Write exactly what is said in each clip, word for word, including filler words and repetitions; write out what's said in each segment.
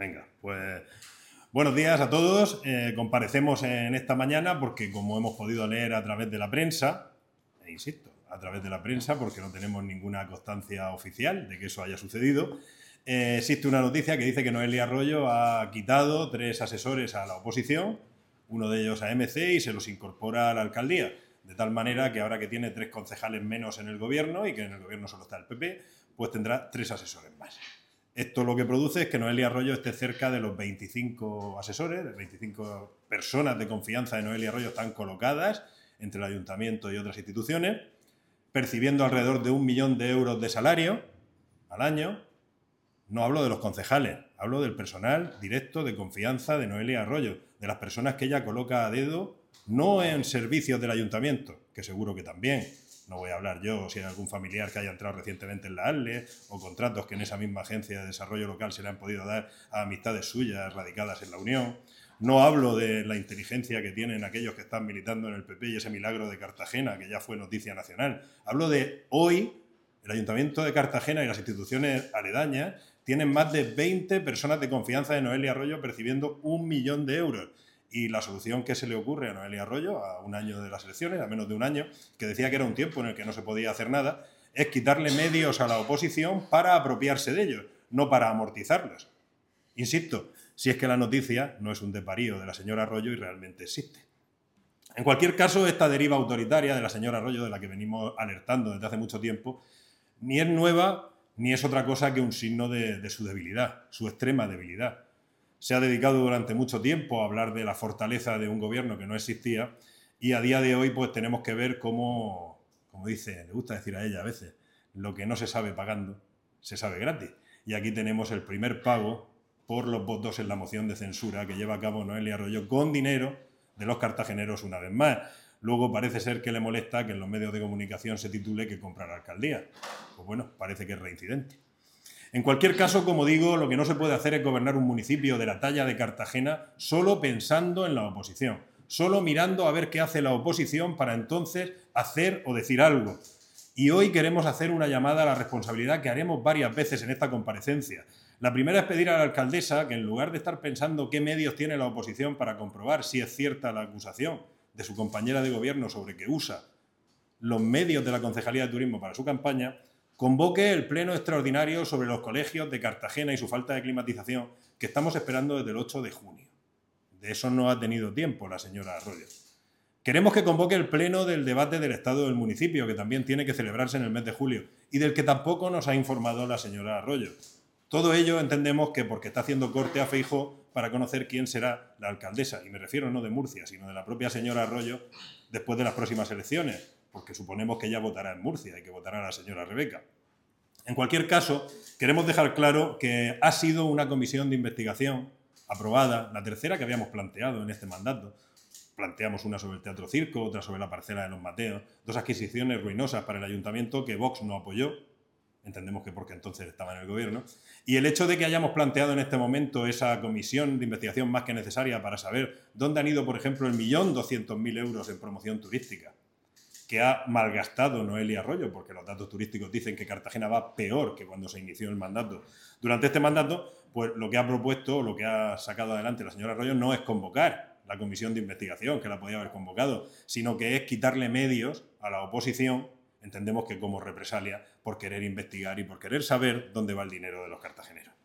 Venga, pues buenos días a todos. Eh, comparecemos en esta mañana porque, como hemos podido leer a través de la prensa, e insisto, a través de la prensa porque no tenemos ninguna constancia oficial de que eso haya sucedido, eh, existe una noticia que dice que Noelia Arroyo ha quitado tres asesores a la oposición, uno de ellos a M C, y se los incorpora a la alcaldía. De tal manera que ahora que tiene tres concejales menos en el gobierno y que en el gobierno solo está el P P, pues tendrá tres asesores más. Esto lo que produce es que Noelia Arroyo esté cerca de los veinticinco asesores, de veinticinco personas de confianza de Noelia Arroyo están colocadas entre el ayuntamiento y otras instituciones, percibiendo alrededor de un millón de euros de salario al año. No hablo de los concejales, hablo del personal directo de confianza de Noelia Arroyo, de las personas que ella coloca a dedo, no en servicios del ayuntamiento, que seguro que también. No voy a hablar yo si hay algún familiar que haya entrado recientemente en la A L E o contratos que en esa misma agencia de desarrollo local se le han podido dar a amistades suyas radicadas en la Unión. No hablo de la inteligencia que tienen aquellos que están militando en el P P y ese milagro de Cartagena, que ya fue noticia nacional. Hablo de hoy, el Ayuntamiento de Cartagena y las instituciones aledañas tienen más de veinte personas de confianza de Noelia Arroyo percibiendo un millón de euros. Y la solución que se le ocurre a Noelia Arroyo, a un año de las elecciones, a menos de un año, que decía que era un tiempo en el que no se podía hacer nada, es quitarle medios a la oposición para apropiarse de ellos, no para amortizarlos. Insisto, si es que la noticia no es un deparío de la señora Arroyo y realmente existe. En cualquier caso, esta deriva autoritaria de la señora Arroyo, de la que venimos alertando desde hace mucho tiempo, ni es nueva ni es otra cosa que un signo de, de su debilidad, su extrema debilidad. Se ha dedicado durante mucho tiempo a hablar de la fortaleza de un gobierno que no existía y a día de hoy pues tenemos que ver cómo, como dice, le gusta decir a ella a veces, lo que no se sabe pagando, se sabe gratis. Y aquí tenemos el primer pago por los votos en la moción de censura que lleva a cabo Noelia Arroyo con dinero de los cartageneros una vez más. Luego parece ser que le molesta que en los medios de comunicación se titule que compra la alcaldía. Pues bueno, parece que es reincidente. En cualquier caso, como digo, lo que no se puede hacer es gobernar un municipio de la talla de Cartagena solo pensando en la oposición, solo mirando a ver qué hace la oposición para entonces hacer o decir algo. Y hoy queremos hacer una llamada a la responsabilidad que haremos varias veces en esta comparecencia. La primera es pedir a la alcaldesa que, en lugar de estar pensando qué medios tiene la oposición para comprobar si es cierta la acusación de su compañera de gobierno sobre que usa los medios de la Concejalía de Turismo para su campaña, convoque el pleno extraordinario sobre los colegios de Cartagena y su falta de climatización que estamos esperando desde el ocho de junio. De eso no ha tenido tiempo la señora Arroyo. Queremos que convoque el pleno del debate del estado del municipio, que también tiene que celebrarse en el mes de julio, y del que tampoco nos ha informado la señora Arroyo. Todo ello entendemos que porque está haciendo corte a Feijóo para conocer quién será la alcaldesa, y me refiero no de Murcia, sino de la propia señora Arroyo después de las próximas elecciones, porque suponemos que ella votará en Murcia y que votará a la señora Rebeca. En cualquier caso, queremos dejar claro que ha sido una comisión de investigación aprobada, la tercera que habíamos planteado en este mandato. Planteamos una sobre el Teatro Circo, otra sobre la parcela de los Mateos, dos adquisiciones ruinosas para el ayuntamiento que Vox no apoyó, entendemos que porque entonces estaba en el gobierno, y el hecho de que hayamos planteado en este momento esa comisión de investigación más que necesaria para saber dónde han ido, por ejemplo, el millón doscientos mil euros en promoción turística, que ha malgastado Noelia Arroyo, porque los datos turísticos dicen que Cartagena va peor que cuando se inició el mandato. Durante este mandato, pues lo que ha propuesto, lo que ha sacado adelante la señora Arroyo no es convocar la comisión de investigación, que la podía haber convocado, sino que es quitarle medios a la oposición, entendemos que como represalia, por querer investigar y por querer saber dónde va el dinero de los cartageneros.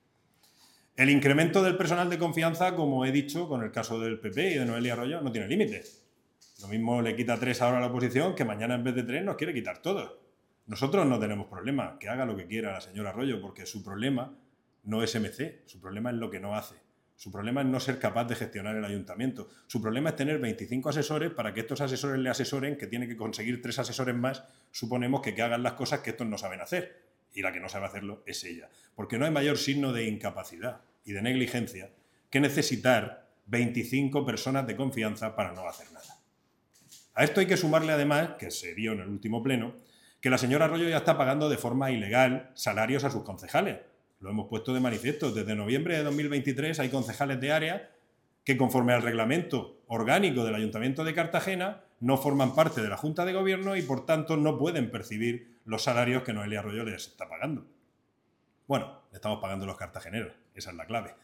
El incremento del personal de confianza, como he dicho, con el caso del P P y de Noelia Arroyo, no tiene límites. Lo mismo le quita tres ahora a la oposición, que mañana en vez de tres nos quiere quitar todos. Nosotros no tenemos problema, que haga lo que quiera la señora Arroyo, porque su problema no es M C, su problema es lo que no hace. Su problema es no ser capaz de gestionar el ayuntamiento. Su problema es tener veinticinco asesores para que estos asesores le asesoren, que tiene que conseguir tres asesores más, suponemos que, que hagan las cosas que estos no saben hacer. Y la que no sabe hacerlo es ella. Porque no hay mayor signo de incapacidad y de negligencia que necesitar veinticinco personas de confianza para no hacer nada. A esto hay que sumarle además, que se vio en el último pleno, que la señora Arroyo ya está pagando de forma ilegal salarios a sus concejales. Lo hemos puesto de manifiesto. Desde noviembre de dos mil veintitrés hay concejales de área que, conforme al reglamento orgánico del Ayuntamiento de Cartagena, no forman parte de la Junta de Gobierno y, por tanto, no pueden percibir los salarios que Noelia Arroyo les está pagando. Bueno, le estamos pagando los cartageneros, esa es la clave.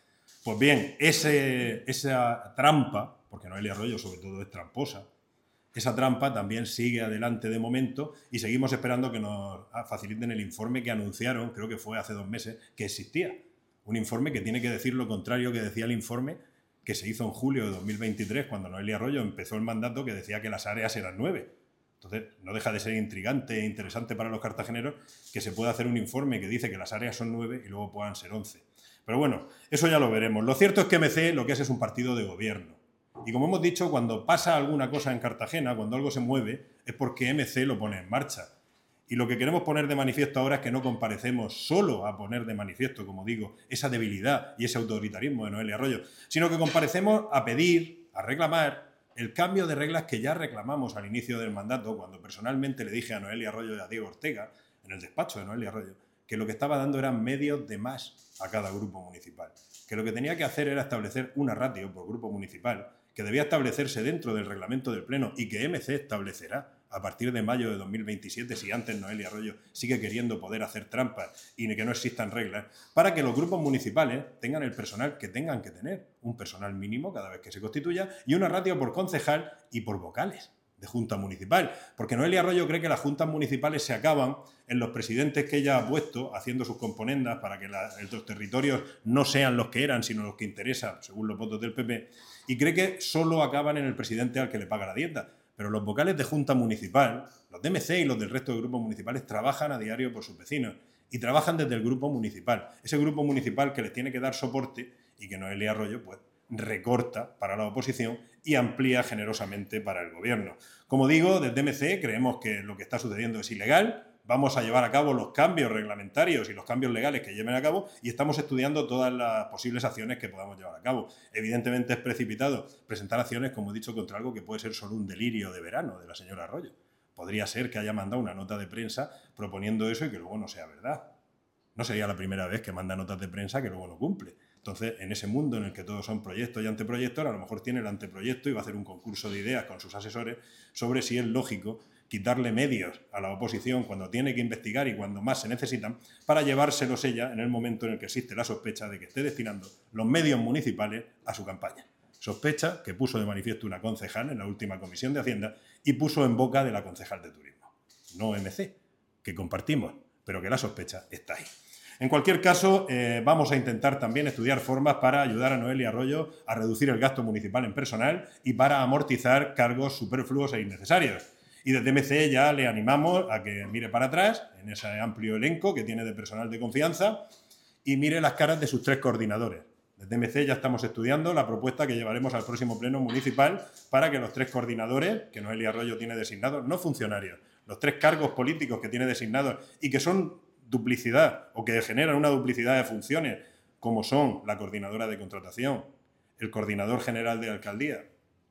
Pues bien, ese, esa trampa, porque Noelia Arroyo sobre todo es tramposa, esa trampa también sigue adelante de momento y seguimos esperando que nos faciliten el informe que anunciaron, creo que fue hace dos meses, que existía. Un informe que tiene que decir lo contrario que decía el informe que se hizo en julio de dos mil veintitrés, cuando Noelia Arroyo empezó el mandato, que decía que las áreas eran nueve. Entonces, no deja de ser intrigante e interesante para los cartageneros que se pueda hacer un informe que dice que las áreas son nueve y luego puedan ser once. Pero bueno, eso ya lo veremos. Lo cierto es que M C lo que es es un partido de gobierno. Y como hemos dicho, cuando pasa alguna cosa en Cartagena, cuando algo se mueve, es porque M C lo pone en marcha. Y lo que queremos poner de manifiesto ahora es que no comparecemos solo a poner de manifiesto, como digo, esa debilidad y ese autoritarismo de Noelia Arroyo, sino que comparecemos a pedir, a reclamar el cambio de reglas que ya reclamamos al inicio del mandato, cuando personalmente le dije a Noelia Arroyo y a Diego Ortega, en el despacho de Noelia Arroyo, que lo que estaba dando eran medios de más a cada grupo municipal, que lo que tenía que hacer era establecer una ratio por grupo municipal, que debía establecerse dentro del reglamento del Pleno y que M C establecerá a partir de mayo de dos mil veintisiete, si antes Noelia Arroyo sigue queriendo poder hacer trampas y que no existan reglas, para que los grupos municipales tengan el personal que tengan que tener, un personal mínimo cada vez que se constituya y una ratio por concejal y por vocales de junta municipal, porque Noelia Arroyo cree que las juntas municipales se acaban en los presidentes que ella ha puesto haciendo sus componendas para que la, los territorios no sean los que eran, sino los que interesan, según los votos del P P, y cree que solo acaban en el presidente al que le paga la dieta. Pero los vocales de junta municipal, los de M C y los del resto de grupos municipales, trabajan a diario por sus vecinos y trabajan desde el grupo municipal. Ese grupo municipal que les tiene que dar soporte y que Noelia Arroyo pues, recorta para la oposición y amplía generosamente para el gobierno. Como digo, desde M C creemos que lo que está sucediendo es ilegal. Vamos a llevar a cabo los cambios reglamentarios y los cambios legales que lleven a cabo y estamos estudiando todas las posibles acciones que podamos llevar a cabo. Evidentemente es precipitado presentar acciones, como he dicho, contra algo que puede ser solo un delirio de verano de la señora Arroyo. Podría ser que haya mandado una nota de prensa proponiendo eso y que luego no sea verdad. No sería la primera vez que manda notas de prensa que luego no cumple. Entonces, en ese mundo en el que todos son proyectos y anteproyectos, a lo mejor tiene el anteproyecto y va a hacer un concurso de ideas con sus asesores sobre si es lógico quitarle medios a la oposición cuando tiene que investigar y cuando más se necesitan para llevárselos ella en el momento en el que existe la sospecha de que esté destinando los medios municipales a su campaña. Sospecha que puso de manifiesto una concejal en la última comisión de Hacienda y puso en boca de la concejal de Turismo. No M C, que compartimos, pero que la sospecha está ahí. En cualquier caso, eh, vamos a intentar también estudiar formas para ayudar a Noelia Arroyo a reducir el gasto municipal en personal y para amortizar cargos superfluos e innecesarios. Y desde M C ya le animamos a que mire para atrás, en ese amplio elenco que tiene de personal de confianza, y mire las caras de sus tres coordinadores. Desde M C ya estamos estudiando la propuesta que llevaremos al próximo pleno municipal para que los tres coordinadores, que Noelia Arroyo tiene designados, no funcionarios, los tres cargos políticos que tiene designados y que son duplicidad o que generan una duplicidad de funciones, como son la coordinadora de contratación, el coordinador general de alcaldía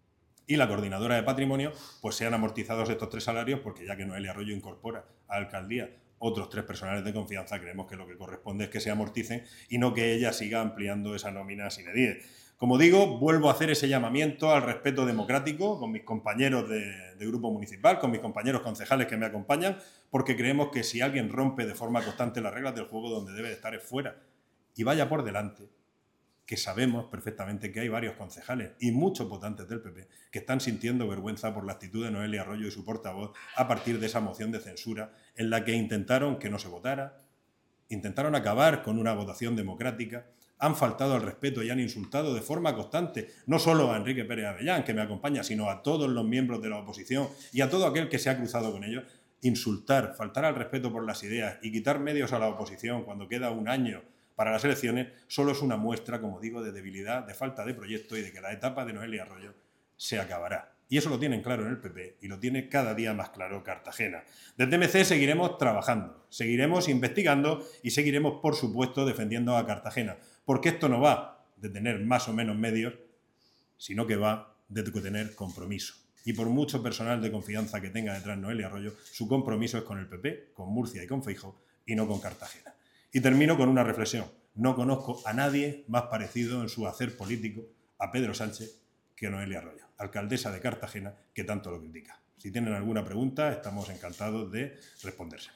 y la coordinadora de patrimonio, pues sean amortizados estos tres salarios, porque ya que Noelia Arroyo incorpora a alcaldía otros tres personales de confianza, creemos que lo que corresponde es que se amorticen y no que ella siga ampliando esa nómina sin edie. Como digo, vuelvo a hacer ese llamamiento al respeto democrático con mis compañeros de, de grupo municipal, con mis compañeros concejales que me acompañan, porque creemos que si alguien rompe de forma constante las reglas del juego, donde debe de estar es fuera. Y vaya por delante, que sabemos perfectamente que hay varios concejales y muchos votantes del P P que están sintiendo vergüenza por la actitud de Noelia Arroyo y su portavoz a partir de esa moción de censura en la que intentaron que no se votara, intentaron acabar con una votación democrática, han faltado al respeto y han insultado de forma constante, no solo a Enrique Pérez Avellán, que me acompaña, sino a todos los miembros de la oposición y a todo aquel que se ha cruzado con ellos. Insultar, faltar al respeto por las ideas y quitar medios a la oposición cuando queda un año para las elecciones solo es una muestra, como digo, de debilidad, de falta de proyecto y de que la etapa de Noelia Arroyo se acabará. Y eso lo tienen claro en el P P y lo tiene cada día más claro Cartagena. Desde M C seguiremos trabajando, seguiremos investigando y seguiremos, por supuesto, defendiendo a Cartagena. Porque esto no va de tener más o menos medios, sino que va de tener compromiso. Y por mucho personal de confianza que tenga detrás Noelia Arroyo, su compromiso es con el P P, con Murcia y con Feijóo, y no con Cartagena. Y termino con una reflexión. No conozco a nadie más parecido en su hacer político a Pedro Sánchez que Noelia Arroyo, alcaldesa de Cartagena, que tanto lo critica. Si tienen alguna pregunta, estamos encantados de respondérsela.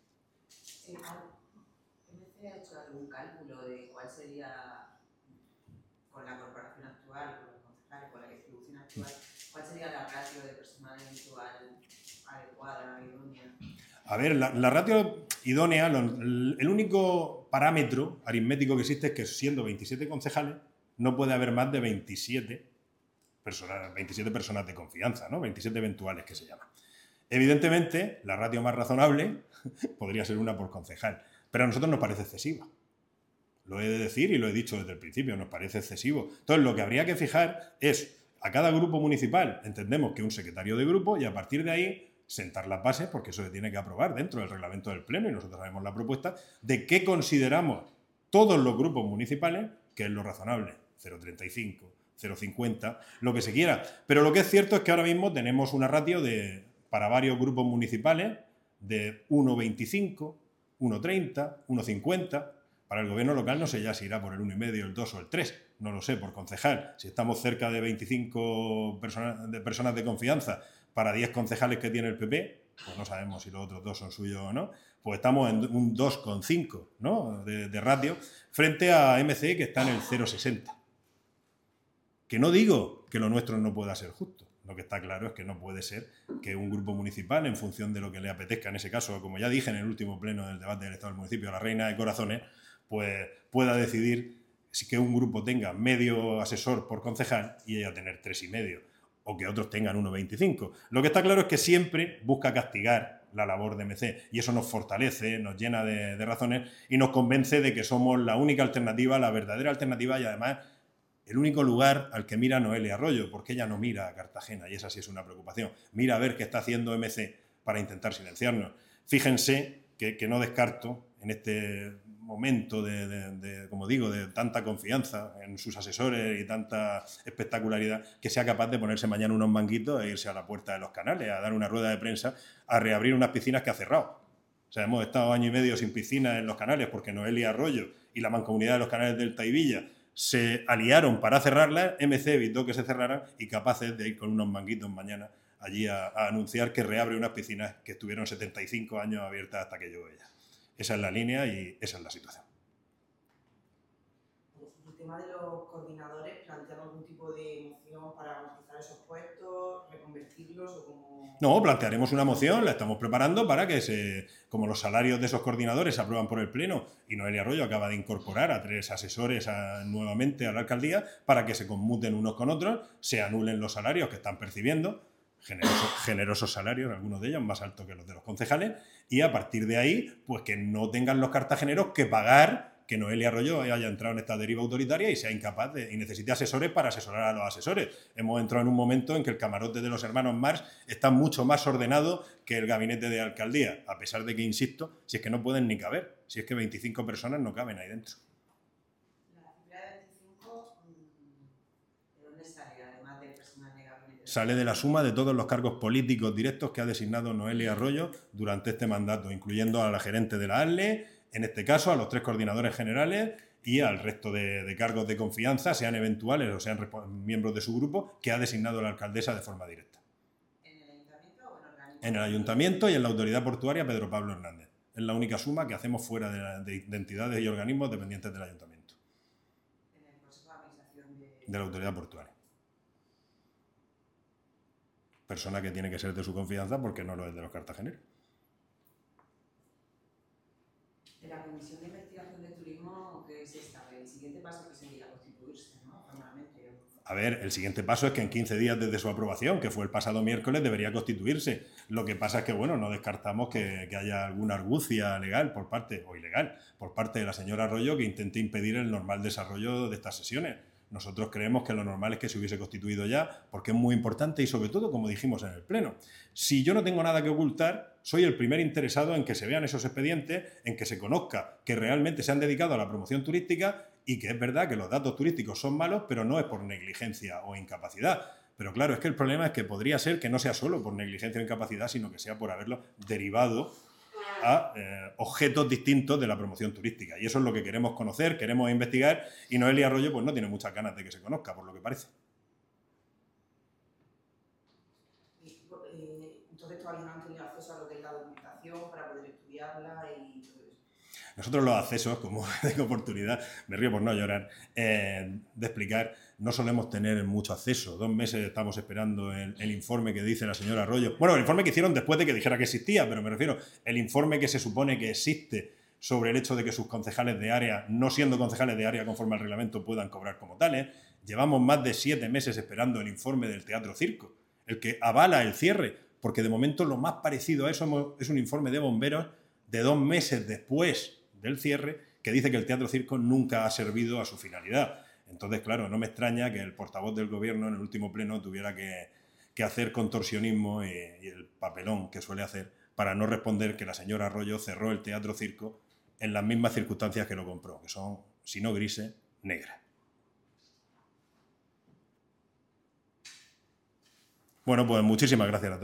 ¿M C ha hecho algún cálculo de cuál sería A ver, la, la ratio idónea, lo, el único parámetro aritmético que existe es que siendo veintisiete concejales no puede haber más de veintisiete personas, veintisiete personas de confianza, ¿no? veintisiete eventuales que se llaman. Evidentemente, la ratio más razonable podría ser una por concejal, pero a nosotros nos parece excesiva. Lo he de decir y lo he dicho desde el principio, nos parece excesivo. Entonces, lo que habría que fijar es a cada grupo municipal, entendemos que un secretario de grupo, y a partir de ahí sentar las bases, porque eso se tiene que aprobar dentro del reglamento del Pleno, y nosotros sabemos la propuesta, de qué consideramos todos los grupos municipales, que es lo razonable, cero coma treinta y cinco, cero coma cincuenta, lo que se quiera. Pero lo que es cierto es que ahora mismo tenemos una ratio de, para varios grupos municipales de uno coma veinticinco, uno coma treinta, uno coma cincuenta. Para el gobierno local no sé ya si irá por el uno coma cinco, el dos o el tres, no lo sé, por concejal. Si estamos cerca de veinticinco personas de, personas de confianza para diez concejales que tiene el P P, pues no sabemos si los otros dos son suyos o no, pues estamos en un dos coma cinco, ¿no? de, de ratio, frente a M C que está en el cero coma sesenta. Que no digo que lo nuestro no pueda ser justo. Lo que está claro es que no puede ser que un grupo municipal, en función de lo que le apetezca, en ese caso, como ya dije en el último pleno del debate del Estado del Municipio, la reina de corazones, pues pueda decidir si que un grupo tenga medio asesor por concejal y ella tener tres y medio, o que otros tengan uno coma veinticinco. Lo que está claro es que siempre busca castigar la labor de M C, y eso nos fortalece, nos llena de, de razones y nos convence de que somos la única alternativa, la verdadera alternativa, y además el único lugar al que mira Noelia Arroyo, porque ella no mira a Cartagena, y esa sí es una preocupación. Mira a ver qué está haciendo M C para intentar silenciarnos. Fíjense que, que no descarto en este momento de, de, de, como digo, de tanta confianza en sus asesores y tanta espectacularidad, que sea capaz de ponerse mañana unos manguitos e irse a la puerta de los canales, a dar una rueda de prensa, a reabrir unas piscinas que ha cerrado. O sea, hemos estado año y medio sin piscinas en los canales porque Noelia Arroyo y la Mancomunidad de los Canales del Taivilla se aliaron para cerrarlas. M C evitó que se cerraran y capaces de ir con unos manguitos mañana allí a, a anunciar que reabre unas piscinas que estuvieron setenta y cinco años abiertas hasta que llegó ella. Esa es la línea y esa es la situación. El tema de los coordinadores, ¿plantean algún tipo de moción para garantizar esos puestos, reconvertirlos o como...? No, plantearemos una moción, la estamos preparando para que, se, como los salarios de esos coordinadores se aprueban por el Pleno y Noelia Arroyo acaba de incorporar a tres asesores a, nuevamente a la alcaldía, para que se conmuten unos con otros, se anulen los salarios que están percibiendo, generosos, generosos salarios, algunos de ellos más altos que los de los concejales, y a partir de ahí, pues que no tengan los cartageneros que pagar que Noelia Arroyo haya entrado en esta deriva autoritaria y sea incapaz de, y necesite asesores para asesorar a los asesores. Hemos entrado en un momento en que el camarote de los hermanos Marx está mucho más ordenado que el gabinete de alcaldía, a pesar de que, insisto, si es que no pueden ni caber, si es que veinticinco personas no caben ahí dentro. La cifra de veinticinco, ¿de dónde sale, además del personal de gabinete? Sale de la suma de todos los cargos políticos directos que ha designado Noelia Arroyo durante este mandato, incluyendo a la gerente de la A L E, en este caso a los tres coordinadores generales y al resto de, de cargos de confianza, sean eventuales o sean miembros de su grupo, que ha designado la alcaldesa de forma directa. ¿En el ayuntamiento o en organismos? En el ayuntamiento y en la autoridad portuaria Pedro Pablo Hernández. Es la única suma que hacemos fuera de, la, de, de entidades y organismos dependientes del ayuntamiento. En el consejo de administración de... De la autoridad portuaria. Persona que tiene que ser de su confianza porque no lo es de los cartageneros. De la Comisión de Investigación de Turismo, ¿qué se sabe? El siguiente paso que sería constituirse, ¿no? Formalmente. A ver, el siguiente paso es que en quince días desde su aprobación, que fue el pasado miércoles, debería constituirse. Lo que pasa es que, bueno, no descartamos que, que haya alguna argucia legal por parte, o ilegal, por parte de la señora Arroyo que intente impedir el normal desarrollo de estas sesiones. Nosotros creemos que lo normal es que se hubiese constituido ya, porque es muy importante y sobre todo, como dijimos en el Pleno, si yo no tengo nada que ocultar, soy el primer interesado en que se vean esos expedientes, en que se conozca que realmente se han dedicado a la promoción turística y que es verdad que los datos turísticos son malos, pero no es por negligencia o incapacidad. Pero claro, es que el problema es que podría ser que no sea solo por negligencia o incapacidad, sino que sea por haberlo derivado a eh, objetos distintos de la promoción turística. Y eso es lo que queremos conocer, queremos investigar, y Noelia Arroyo pues no tiene muchas ganas de que se conozca, por lo que parece. Entonces todavía no han tenido acceso a lo que es la documentación para poder estudiarla y todo eso. Nosotros los accesos, como tengo oportunidad, me río por no llorar, eh, de explicar, no solemos tener mucho acceso. Dos meses estamos esperando el, el informe que dice la señora Arroyo. Bueno, el informe que hicieron después de que dijera que existía, pero me refiero, el informe que se supone que existe sobre el hecho de que sus concejales de área, no siendo concejales de área conforme al reglamento, puedan cobrar como tales. Llevamos más de siete meses esperando el informe del Teatro Circo, el que avala el cierre, porque de momento lo más parecido a eso es un informe de bomberos de dos meses después del cierre que dice que el Teatro Circo nunca ha servido a su finalidad. Entonces, claro, no me extraña que el portavoz del gobierno en el último pleno tuviera que, que hacer contorsionismo y, y el papelón que suele hacer para no responder que la señora Arroyo cerró el Teatro Circo en las mismas circunstancias que lo compró, que son, si no grises, negras. Bueno, pues muchísimas gracias a todos.